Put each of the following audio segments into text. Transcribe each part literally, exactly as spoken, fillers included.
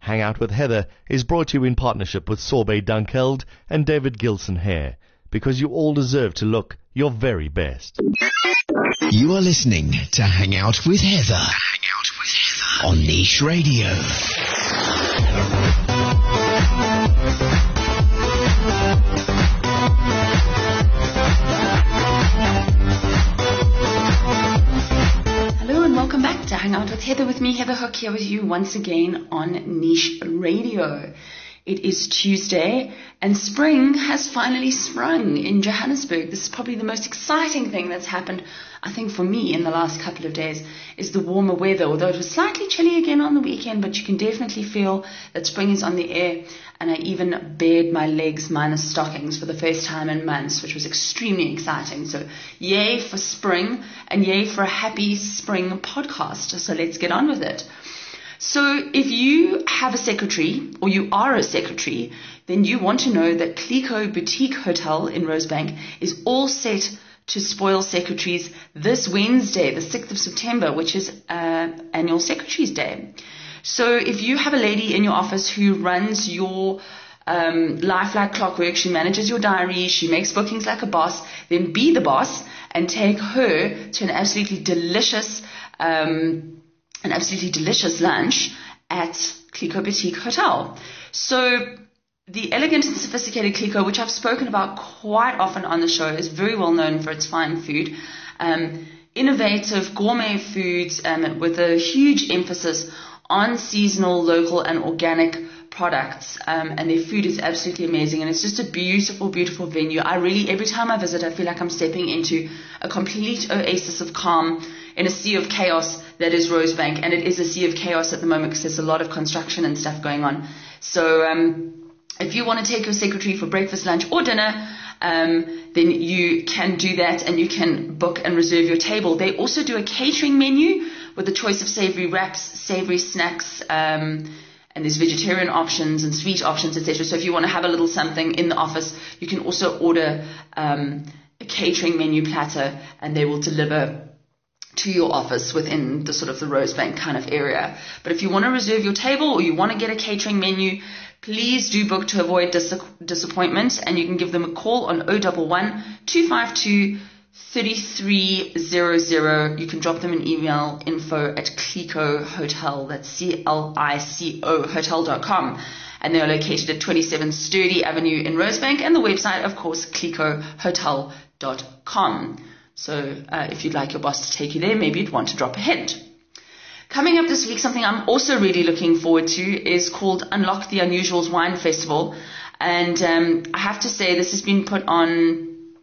Hang Out with Heather is brought to you in partnership with Sorbet Dunkeld and David Gilson Hair, because you all deserve to look your very best. You are listening to Hang Out with Heather. Hang Out with Heather on Niche Radio. Hello and welcome back to Hang Out with Heather, with me, Heather Hook, here with you once again on Niche Radio. It is Tuesday and spring has finally sprung in Johannesburg. This is probably the most exciting thing that's happened, I think, for me in the last couple of days, is the warmer weather. Although it was slightly chilly again on the weekend, but you can definitely feel that spring is on the air. And I even bared my legs minus stockings for the first time in months, which was extremely exciting. So yay for spring and yay for a happy spring podcast. So let's get on with it. So if you have a secretary or you are a secretary, then you want to know that Clico Boutique Hotel in Rosebank is all set to spoil secretaries this Wednesday, the sixth of September, which is uh, Annual Secretaries Day. So if you have a lady in your office who runs your um, life like clockwork, she manages your diary, she makes bookings like a boss, then be the boss and take her to an absolutely delicious um an absolutely delicious lunch at Clico Boutique Hotel. So the elegant and sophisticated Clico, which I've spoken about quite often on the show, is very well known for its fine food. Um, innovative gourmet foods um, with a huge emphasis on seasonal, local and organic products. Um, and their food is absolutely amazing. And it's just a beautiful, beautiful venue. I really, every time I visit, I feel like I'm stepping into a complete oasis of calm in a sea of chaos that is Rosebank. And it is a sea of chaos at the moment because there's a lot of construction and stuff going on. So um, if you want to take your secretary for breakfast, lunch or dinner, um, then you can do that and you can book and reserve your table. They also do a catering menu with a choice of savory wraps, savory snacks, um, and there's vegetarian options and sweet options, et cetera. So if you want to have a little something in the office, you can also order um, a catering menu platter and they will deliver to your office within the sort of the Rosebank kind of area. But if you want to reserve your table or you want to get a catering menu, please do book to avoid dis- disappointment, and you can give them a call on zero one one, two five two, three three zero zero. You can drop them an email, info at Clico Hotel, that's C L I C O hotel dot com. And they are located at twenty-seven Sturdy Avenue in Rosebank, and the website, of course, clico hotel dot com. So uh, if you'd like your boss to take you there, maybe you'd want to drop a hint. Coming up this week, something I'm also really looking forward to is called Unlock the Unusuals Wine Festival. And um, I have to say this has been put on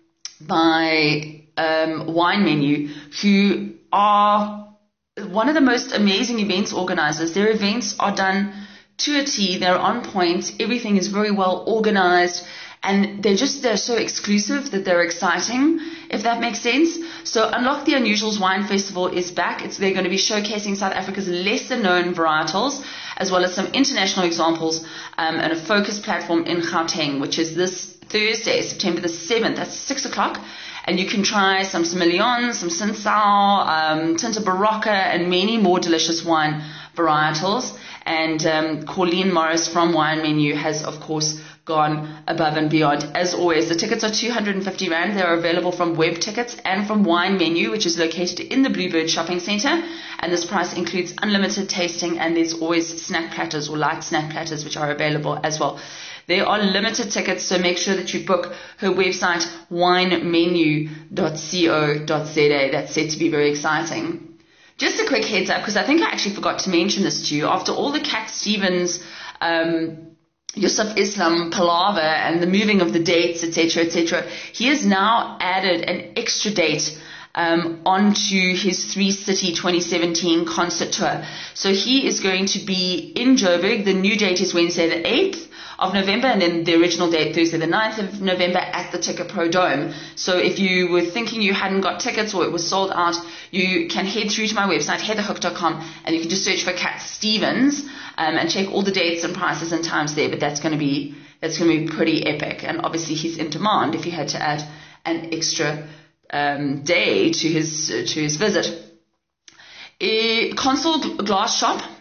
by um, Wine Menu, who are one of the most amazing events organizers. Their events are done to a T. They're on point. Everything is very well organized. And they're just, they're so exclusive that they're exciting, if that makes sense. So Unlock the Unusuals Wine Festival is back. It's, they're going to be showcasing South Africa's lesser known varietals, as well as some international examples, um, and a focus platform in Gauteng, which is this Thursday, September the seventh, that's six o'clock. And you can try some Semillon, some Cinsao, um, Tinta Barocca, and many more delicious wine varietals. And um, Colleen Morris from Wine Menu has, of course, gone above and beyond. As always, the tickets are two hundred fifty rand. They are available from Web Tickets and from Wine Menu, which is located in the Bluebird Shopping Centre. And this price includes unlimited tasting, and there's always snack platters or light snack platters, which are available as well. There are limited tickets, so make sure that you book her website, wine menu dot co dot za. That's said to be very exciting. Just a quick heads up, because I think I actually forgot to mention this to you. After all the Cat Stevens, um, Yusuf Islam palaver and the moving of the dates, et cetera, et cetera, he has now added an extra date um, onto his Three City twenty seventeen concert tour. So he is going to be in Joburg. The new date is Wednesday the eighth of November, and then the original date Thursday the ninth of November at the Ticket Pro Dome. So if you were thinking you hadn't got tickets or it was sold out, you can head through to my website, heather hook dot com, and you can just search for Cat Stevens um, and check all the dates and prices and times there. But that's going to be that's going to be pretty epic, and obviously he's in demand if you had to add an extra um, day to his uh, to his visit. Uh, Console Glass Shop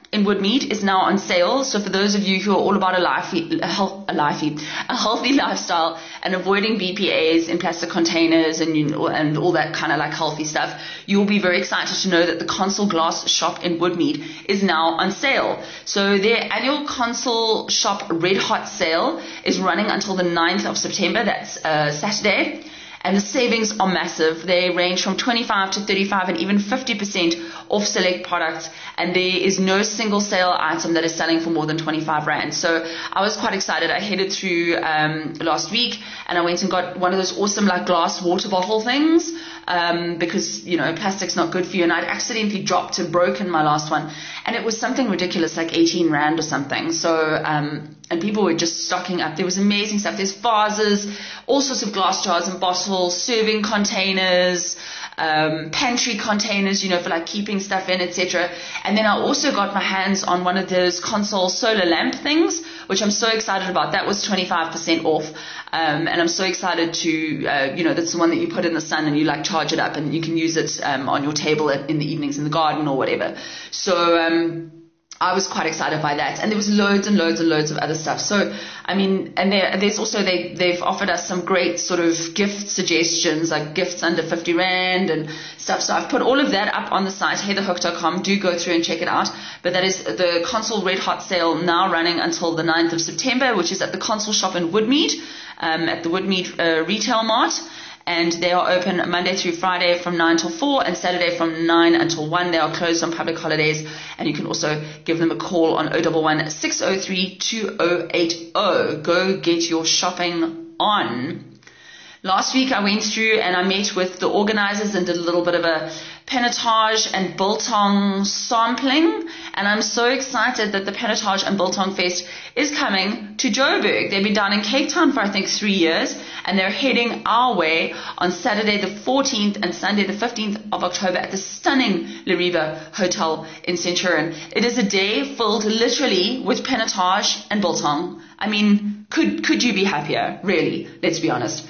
in Woodmead is now on sale. So for those of you who are all about a lifey, a, health, a, lifey, a healthy lifestyle and avoiding B P As in plastic containers and you know, and all that kind of like healthy stuff, you'll be very excited to know that the Consol Glass shop in Woodmead is now on sale. So their annual Consol shop Red Hot sale is running until the ninth of September. That's uh, Saturday. And the savings are massive. They range from twenty-five to thirty-five and even fifty percent off select products. And there is no single sale item that is selling for more than twenty-five rand. So I was quite excited. I headed through um, last week and I went and got one of those awesome like glass water bottle things um, because, you know, plastic's not good for you. And I'd accidentally dropped and broken my last one. And it was something ridiculous, like eighteen rand or something. So, um, and people were just stocking up. There was amazing stuff. There's vases, all sorts of glass jars and bottles, serving containers, um, pantry containers, you know, for like keeping stuff in, et cetera. And then I also got my hands on one of those Consol solar lamp things, which I'm so excited about. That was twenty-five percent off. Um, and I'm so excited to, uh, you know, that's the one that you put in the sun and you like charge it up and you can use it um, on your table at, in the evenings in the garden or whatever. So, um, I was quite excited by that. And there was loads and loads and loads of other stuff. So, I mean, and there, there's also, they, they've offered us some great sort of gift suggestions, like gifts under fifty rand and stuff. So I've put all of that up on the site, heather hook dot com. Do go through and check it out. But that is the Consol Red Hot sale now running until the ninth of September, which is at the Consol shop in Woodmead, um, at the Woodmead uh, Retail Mart. And they are open Monday through Friday from nine till four and Saturday from nine until one. They are closed on public holidays. And you can also give them a call on zero one one, six zero three, two zero eight zero. Go get your shopping on. Last week I went through and I met with the organizers and did a little bit of a Pinotage and Biltong sampling. And I'm so excited that the Pinotage and Biltong Fest is coming to Joburg. They've been down in Cape Town for I think three years. And they're heading our way on Saturday the fourteenth and Sunday the fifteenth of October at the stunning Lariva Hotel in Centurion. It is a day filled literally with Pinotage and Biltong. I mean, could could you be happier? Really, let's be honest.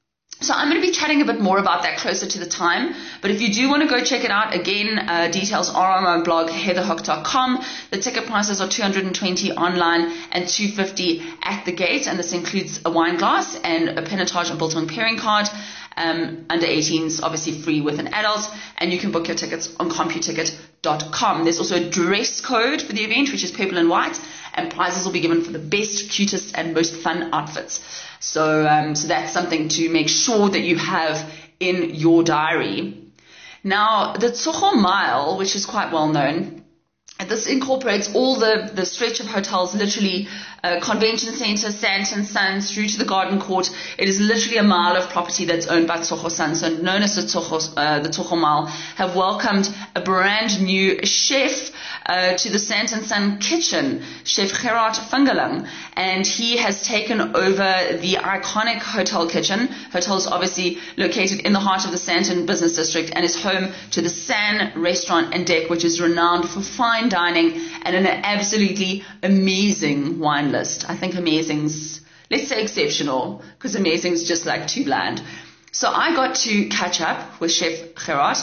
So I'm going to be chatting a bit more about that closer to the time. But if you do want to go check it out, again, uh, details are on my blog, heather hook dot com. The ticket prices are two hundred twenty online and two hundred fifty at the gate. And this includes a wine glass and a Pinotage and Biltong pairing card. Um, under eighteens, obviously free with an adult. And you can book your tickets on computicket dot com. There's also a dress code for the event, which is purple and white. And prizes will be given for the best, cutest, and most fun outfits. So, um, so that's something to make sure that you have in your diary. Now, the Tsogo Mile, which is quite well known, this incorporates all the, the stretch of hotels, literally uh, Convention Centre, Sandton Sons, through to the Garden Court. It is literally a mile of property that's owned by Tsogo Sons, so known as the Tsogo, uh, the Tsogo Mile, have welcomed a brand new chef uh, to the Sandton Sun kitchen, Chef Gerard Fungeling, and he has taken over the iconic hotel kitchen. Hotel is obviously located in the heart of the Sandton Business District and is home to the San Restaurant and Deck, which is renowned for fine dining and an absolutely amazing wine list. I think amazing's, let's say exceptional, because amazing's just like too bland. So I got to catch up with Chef Gerard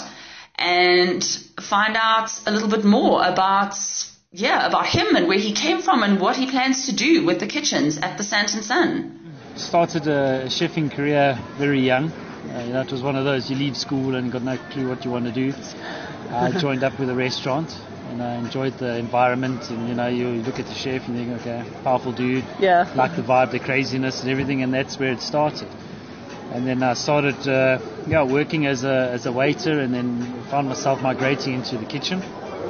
and find out a little bit more about, yeah, about him and where he came from and what he plans to do with the kitchens at the Sandton Sun. Started a chefing career very young. Uh, you know, it was one of those, you leave school and got no clue what you want to do. I joined up with a restaurant. And I enjoyed the environment, and you know, you look at the chef and you think, okay, powerful dude, yeah, like the vibe, the craziness and everything, and that's where it started. And then I started, uh, yeah, working as a as a waiter, and then found myself migrating into the kitchen.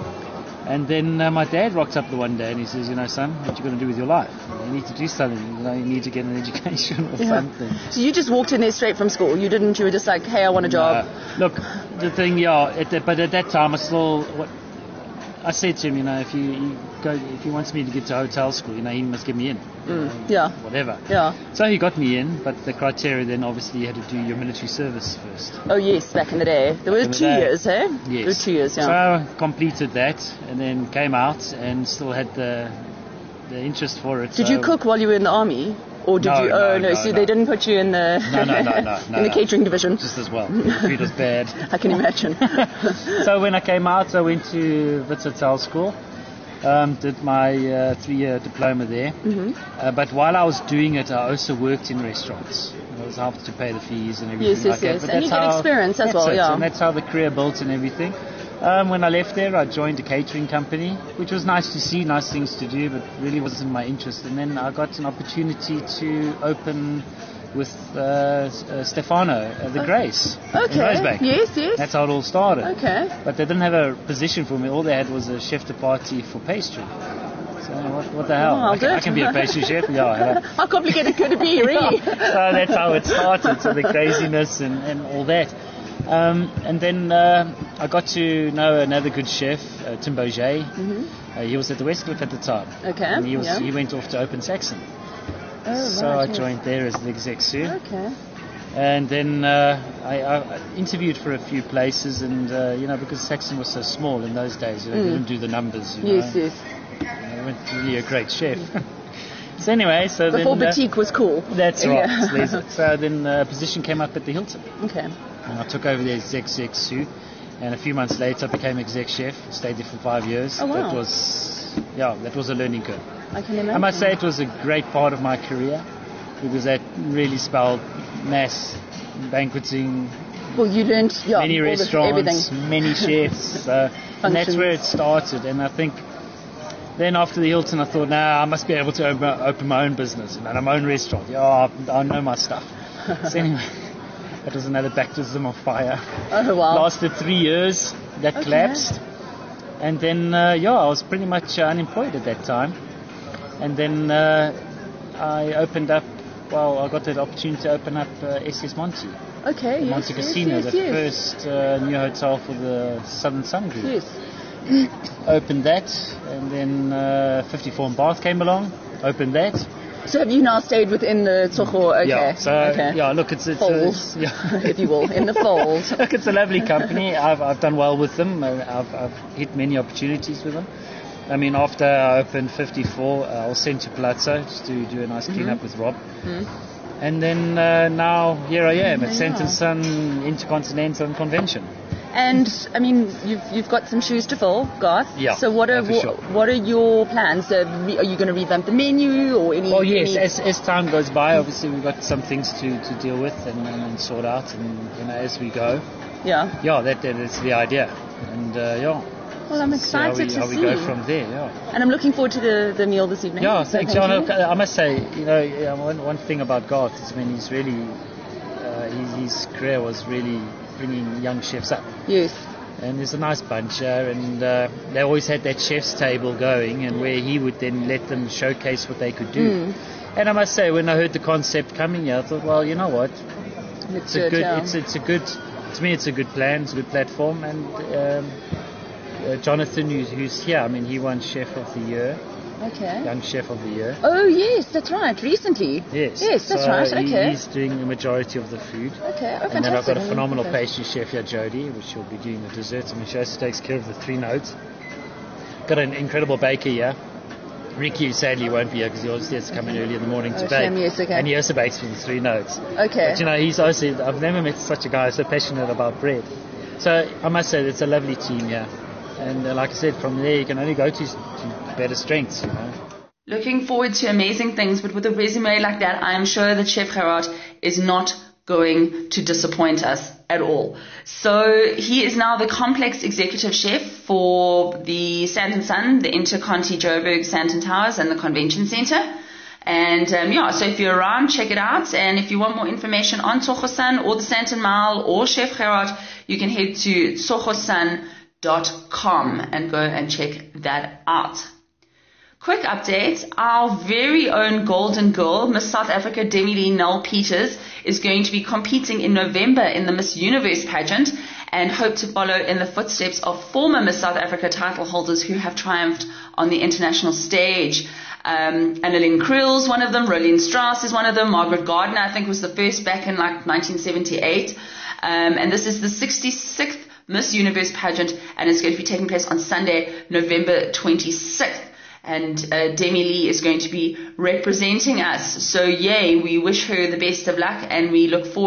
And then uh, my dad rocked up the one day and he says, you know, son, what you going to do with your life? You need to do something. You know, you need to get an education or yeah. something. So you just walked in there straight from school? You didn't? You were just like, hey, I want a job. Uh, look, the thing, yeah, at the, but at that time I still. What, I said to him, you know, if you, you go, if he wants me to get to hotel school, you know, he must get me in. Mm. know, yeah. Whatever. Yeah. So he got me in, but the criteria then obviously you had to do your military service first. Oh yes, back in the day. There were two years, eh? Yes. There were two years, yeah. So I completed that and then came out and still had the the interest for it. Did so you cook while you were in the army? Or did no, you? No, oh no, no so no. they didn't put you in the no, no, no, no, no, in the no. catering division. Just as well. The food was bad. I can imagine. So when I came out, I went to Wits Hotel School, Um, did my uh, three-year diploma there. Mm-hmm. Uh, but while I was doing it, I also worked in restaurants. I was helped to pay the fees and everything Yes, yes, like yes. that. But And you that's get how- experience as that's well, it. yeah. And that's how the career built and everything. Um, when I left there, I joined a catering company, which was nice to see, nice things to do, but really wasn't my interest. And then I got an opportunity to open with uh, uh, Stefano, uh, the Grace, in Okay. Rosebank. Yes, yes. That's how it all started. Okay. But they didn't have a position for me. All they had was a chef de partie for pastry. So what, what the hell? Oh, I, can, good. I can be a pastry chef. Yeah. hello. How complicated could it be, really? So that's how it started. So the craziness and, and all that. Um, and then uh, I got to know another good chef, uh, Tim Bourget. Mm-hmm. Uh, he was at the Westcliff at the time. Okay, And he was yeah. he went off to open Saxon. Oh, So right, I yes. joined there as the exec sous. Okay. And then uh, I, I interviewed for a few places, and uh, you know, because Saxon was so small in those days, you know, Mm. they didn't do the numbers. You Yes, know. yes. I wasn't really a great chef. So anyway, so The then whole uh, boutique was cool. that's right. Yeah. Laser. So then uh, a position came up at the Hilton, Okay. and I took over the exec exec sous. And a few months later, I became exec chef. Stayed there for five years. Oh, wow. That was, yeah, that was a learning curve. I can imagine. I must say it was a great part of my career because that really spelled mass banqueting, Well, you learned yeah, many all the- restaurants, everything. many chefs, uh, and that's Functions. where it started. And I think then after the Hilton, I thought, nah, I must be able to open, open my own business and my own restaurant. Yeah, I, I know my stuff. So anyway, that was another baptism of fire. Oh, wow. Lasted three years. That Okay. collapsed. And then, uh, yeah, I was pretty much uh, unemployed at that time. And then uh, I opened up, well, I got the opportunity to open up uh, S S Monte. Okay, yes, Monte yes, Casino, yes, the yes. first uh, new hotel for the Southern Sun Group. Yes. Opened that, and then uh, fifty-four in Bath came along. Opened that. So have you now stayed within the Tsogo? Okay. Yeah. So okay. yeah, look, it's it's, Fold, it's yeah. if you will, in the fold. Look, it's a lovely company. I've I've done well with them. I- I've I've hit many opportunities with them. I mean, after I opened fifty-four, uh, I was sent to Palazzo just to do a nice clean up with Rob. And then uh, now here I am at There you Saint are. and Son Intercontinental and Convention. And I mean, you've you've got some shoes to fill, Garth. Yeah, So what are yeah, for wha- sure. what are your plans? Uh, re- are you going to revamp the menu or any? Oh yes, any- as, as time goes by, obviously we've got some things to, to deal with and, and, and sort out, and you know, as we go, yeah. yeah, that, that is the idea, and uh, yeah. Well, I'm see how excited we, to how see. we go from there. Yeah. And I'm looking forward to the, the meal this evening. Yeah, So thanks. thank Yeah, you. no, I must say, you know, yeah, one, one thing about Garth is, I mean, he's really, uh, his, his career was really bringing young chefs up. Yes. And there's a nice bunch here, and uh, they always had that chef's table going, and where he would then let them showcase what they could do. Mm. And I must say, when I heard the concept coming here, I thought, well, you know what, It's it's a good, yeah. it's it's a good, to me, it's a good plan, it's a good platform, and um, uh, Jonathan, who's, who's here, I mean, he won Chef of the Year, Okay. Young Chef of the Year. Oh yes, that's right. Recently. Yes. Yes, that's so right. he- Okay. He's doing the majority of the food. Okay. Oh, And then I've got a fantastic. phenomenal Okay. pastry chef here, Jody, which will be doing the desserts. I mean, she also takes care of the three notes. Got an incredible baker here. Ricky sadly won't be here because he always has to come in early in the morning to Oh, bake. shame, yes, okay. And he also bakes for the three notes. Okay. But you know, he's also, I've never met such a guy so passionate about bread. So I must say, it's a lovely team here. And uh, like I said, from there you can only go to, to better strengths, you know. Looking forward to amazing things, but with a resume like that, I am sure that Chef Gerard is not going to disappoint us at all. So he is now the complex executive chef for the Santon Sun, the Interconti Joburg Santon Towers and the Convention Centre. And um, yeah, so if you're around, check it out. And if you want more information on Tsogosan or the Santon Mile or Chef Gerard, you can head to tsogosan dot com and go and check that out. Quick update, our very own golden girl, Miss South Africa Demi Lee Null Peters, is going to be competing in November in the Miss Universe pageant and hope to follow in the footsteps of former Miss South Africa title holders who have triumphed on the international stage. Um, Annalyn Kriel's one of them, Rolene Strauss is one of them, Margaret Gardner I think was the first back in like nineteen seventy-eight. Um, and this is the sixty-sixth Miss Universe pageant and it's going to be taking place on Sunday, November twenty-sixth. And uh, Demi Lee is going to be representing us. So yay, we wish her the best of luck and we look forward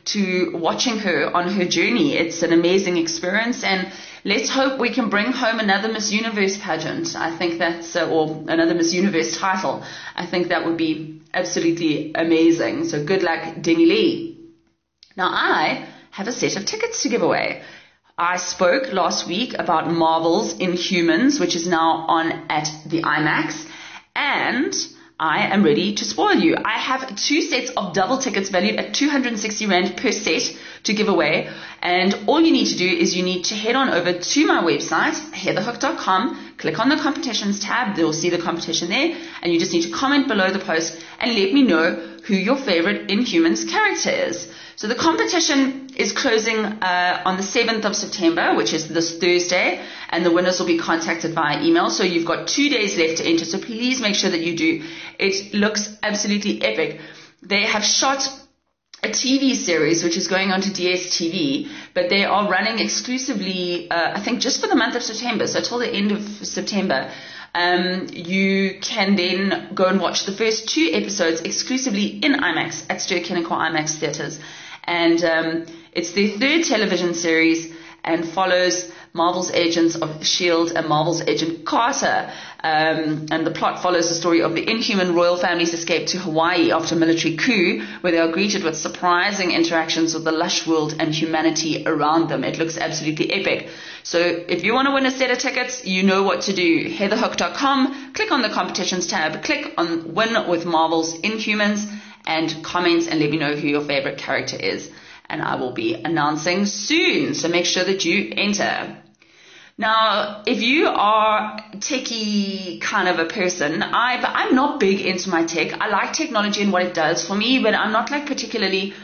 to watching her on her journey. It's an amazing experience, and let's hope we can bring home another Miss Universe pageant. I think that's, uh, or another Miss Universe title. I think that would be absolutely amazing. So good luck, Denny Lee. Now I have a set of tickets to give away. I spoke last week about Marvel's Inhumans, which is now on at the IMAX, and I am ready to spoil you. I have two sets of double tickets valued at two hundred sixty rand per set to give away, and all you need to do is you need to head on over to my website, heather hook dot com, click on the competitions tab, you'll see the competition there, and you just need to comment below the post and let me know who your favorite Inhumans character is. So the competition is closing uh, on the seventh of September, which is this Thursday, and the winners will be contacted via email. So you've got two days left to enter, so please make sure that you do. It looks absolutely epic. They have shot a T V series which is going on to D S T V, but they are running exclusively, uh, I think, just for the month of September, so till the end of September. Um, you can then go and watch the first two episodes exclusively in IMAX at Ster-Kinekor IMAX theaters. And um, it's their third television series and follows Marvel's Agents of S H I E L D and Marvel's Agent Carter. Um, and the plot follows the story of the Inhuman royal family's escape to Hawaii after a military coup, where they are greeted with surprising interactions with the lush world and humanity around them. It looks absolutely epic. So if you want to win a set of tickets, you know what to do. heather hook dot com, click on the competitions tab, click on Win with Marvel's Inhumans, and comment and let me know who your favorite character is. And I will be announcing soon, so make sure that you enter. Now, if you are techie kind of a person, I, I'm not big into my tech. I like technology and what it does for me, but I'm not like particularly,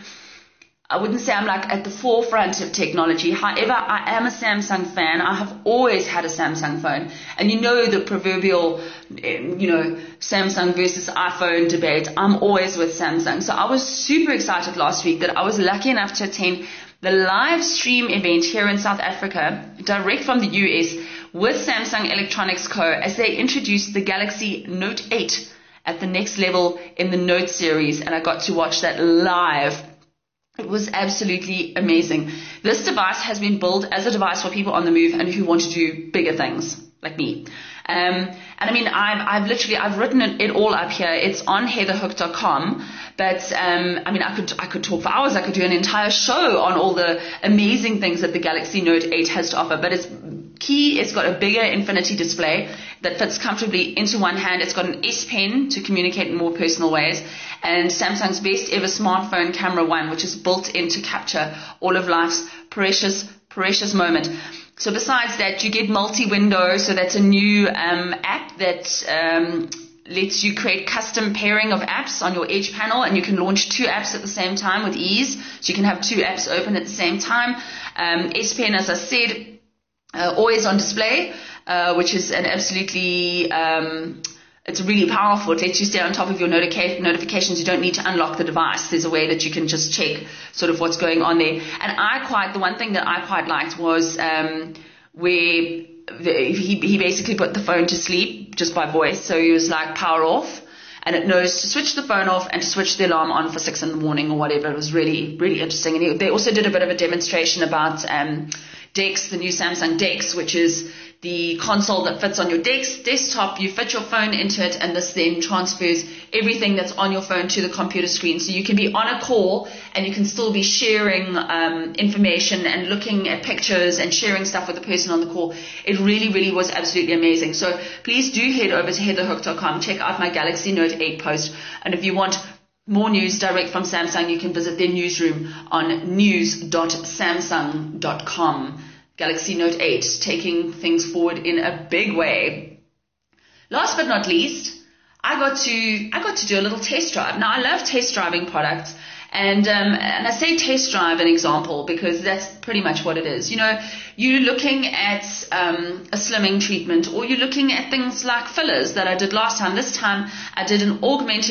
I wouldn't say I'm like at the forefront of technology. However, I am a Samsung fan. I have always had a Samsung phone. And you know the proverbial, you know, Samsung versus iPhone debate. I'm always with Samsung. So I was super excited last week that I was lucky enough to attend the live stream event here in South Africa, direct from the U S, with Samsung Electronics Co. as they introduced the Galaxy Note eight at the next level in the Note series. And I got to watch that live. It was absolutely amazing. This device has been built as a device for people on the move and who want to do bigger things, like me. Um, and I mean, I've, I've literally, I've written it, it all up here. It's on heather hook dot com. But, um, I mean, I could, I could talk for hours. I could do an entire show on all the amazing things that the Galaxy Note eight has to offer. But it's key, it's got a bigger infinity display that fits comfortably into one hand. It's got an S Pen to communicate in more personal ways. And Samsung's best ever smartphone camera one, which is built in to capture all of life's precious, precious moment. So besides that, you get multi-window. So that's a new um, app that um, lets you create custom pairing of apps on your Edge panel, and you can launch two apps at the same time with ease. So you can have two apps open at the same time. Um, S Pen, as I said, uh, always on display, uh, which is an absolutely... Um, It's really powerful. It lets you stay on top of your notica- notifications. You don't need to unlock the device. There's a way that you can just check sort of what's going on there. And I quite, the one thing that I quite liked was um, where the, he, he basically put the phone to sleep just by voice. So he was like, power off. And it knows to switch the phone off and to switch the alarm on for six in the morning or whatever. It was really, really interesting. And he, they also did a bit of a demonstration about um, Dex, the new Samsung Dex, which is the console that fits on your desk, desktop. You fit your phone into it, and this then transfers everything that's on your phone to the computer screen. So you can be on a call and you can still be sharing um, information and looking at pictures and sharing stuff with the person on the call. It really, really was absolutely amazing. So please do head over to heather hook dot com. Check out my Galaxy Note eight post. And if you want more news direct from Samsung, you can visit their newsroom on news dot samsung dot com. Galaxy Note eight, taking things forward in a big way. Last but not least, I got to I got to do a little test drive. Now, I love test driving products, and um, and I say test drive an example because that's pretty much what it is. You know, you're looking at um, a slimming treatment, or you're looking at things like fillers that I did last time. This time, I did an augmented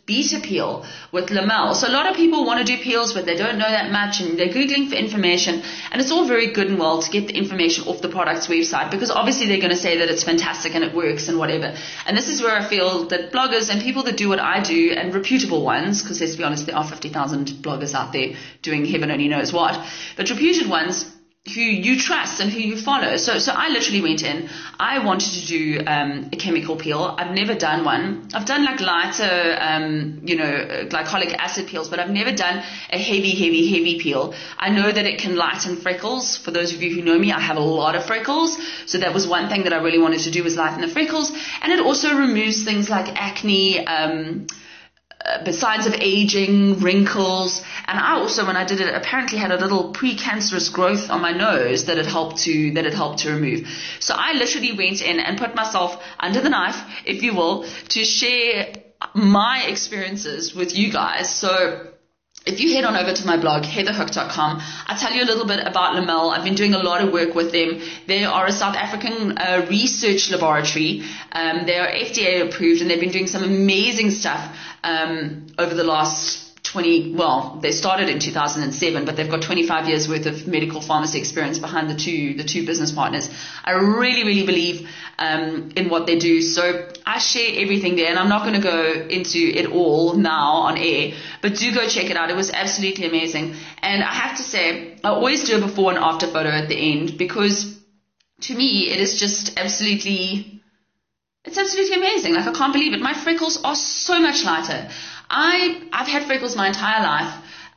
beta peel with Lamel. So a lot of people want to do peels, but they don't know that much, and they're Googling for information. And it's all very good and well to get the information off the product's website, because obviously they're going to say that it's fantastic and it works and whatever. And this is where I feel that bloggers and people that do what I do, and reputable ones, because let's be honest, there are fifty thousand bloggers out there doing heaven only knows what, but reputed ones who you trust and who you follow. So so I literally went in. I wanted to do um, a chemical peel. I've never done one. I've done like lighter, um, you know, glycolic acid peels, but I've never done a heavy, heavy, heavy peel. I know that it can lighten freckles. For those of you who know me, I have a lot of freckles. So that was one thing that I really wanted to do, was lighten the freckles. And it also removes things like acne, um, Uh, besides of aging, wrinkles, and I also, when I did it, apparently had a little precancerous growth on my nose that it helped to that it helped to remove. So I literally went in and put myself under the knife, if you will, to share my experiences with you guys. So if you head on over to my blog, heather hook dot com, I'll tell you a little bit about Lamel. I've been doing a lot of work with them. They are a South African uh, research laboratory. Um, they are F D A approved, and they've been doing some amazing stuff um, over the last twenty, well, they started in two thousand seven, but they've got twenty-five years worth of medical pharmacy experience behind the two, the two business partners. I really, really believe um, in what they do. So I share everything there, and I'm not going to go into it all now on air, but do go check it out. It was absolutely amazing. And I have to say, I always do a before and after photo at the end, because to me, it is just absolutely, it's absolutely amazing. Like, I can't believe it. My freckles are so much lighter. I, I've had freckles my entire life.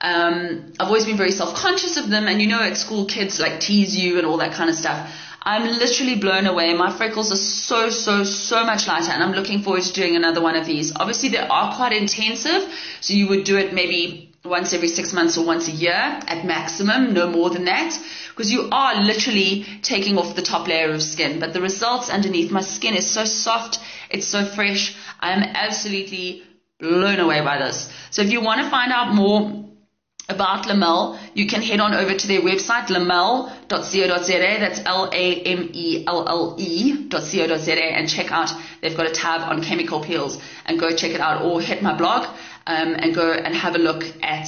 Um, I've always been very self-conscious of them, and you know, at school kids like tease you and all that kind of stuff. I'm literally blown away. My freckles are so, so, so much lighter, and I'm looking forward to doing another one of these. Obviously, they are quite intensive, so you would do it maybe once every six months or once a year at maximum, no more than that, because you are literally taking off the top layer of skin. But the results underneath, my skin is so soft, it's so fresh. I am absolutely blown away by this. So if you want to find out more about Lamel, you can head on over to their website, lamel dot co dot za. That's L A M E L L E dot co dot za, and check out, they've got a tab on chemical peels, and go check it out, or hit my blog um, and go and have a look at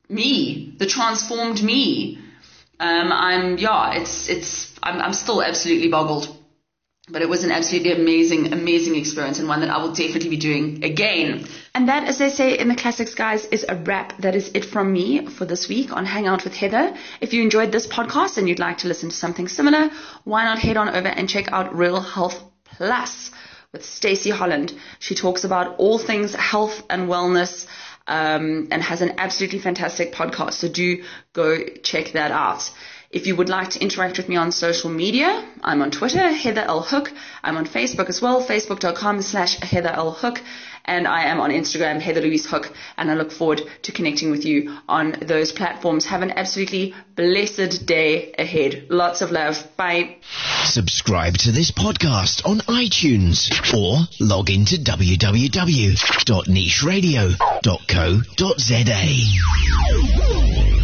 me, the transformed me. Um, I'm, yeah, it's, it's, I'm, I'm still absolutely boggled. But it was an absolutely amazing, amazing experience, and one that I will definitely be doing again. And that, as they say in the classics, guys, is a wrap. That is it from me for this week on Hangout with Heather. If you enjoyed this podcast and you'd like to listen to something similar, why not head on over and check out Real Health Plus with Stacey Holland. She talks about all things health and wellness, um, and has an absolutely fantastic podcast. So do go check that out. If you would like to interact with me on social media, I'm on Twitter, Heather L. Hook. I'm on Facebook as well, facebook.com slash Heather L. Hook. And I am on Instagram, Heather Louise Hook. And I look forward to connecting with you on those platforms. Have an absolutely blessed day ahead. Lots of love. Bye. Subscribe to this podcast on iTunes or log into w w w dot niche radio dot co dot za.